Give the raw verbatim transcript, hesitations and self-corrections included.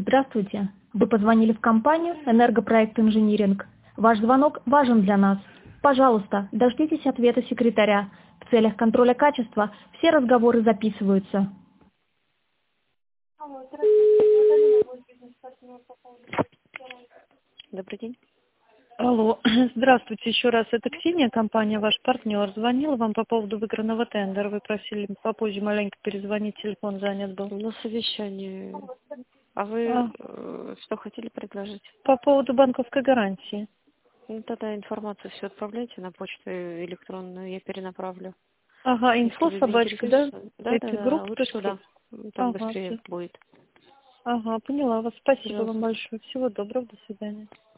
Здравствуйте. Вы позвонили в компанию «Энергопроект Инжиниринг». Ваш звонок важен для нас. Пожалуйста, дождитесь ответа секретаря. В целях контроля качества все разговоры записываются. Алло, здравствуйте. Наталья, мой бизнес-партнер по поводу... Добрый день. Алло, здравствуйте еще раз. Это Ксения, компания «Ваш партнер». Звонила вам по поводу выигранного тендера. Вы просили попозже маленько перезвонить, телефон занят был. На совещании. А вы А, э, что хотели предложить? по поводу банковской гарантии. Ну, тогда информацию все отправляйте на почту электронную, я перенаправлю. Ага, Если инфо вы собачка, да? интересуетесь, да, да, Эти да, группы. лучше точка туда. ру. Так Ага, быстрее всё. будет. Ага, поняла вас. Спасибо вам Пожалуйста. большое. Всего доброго, до свидания.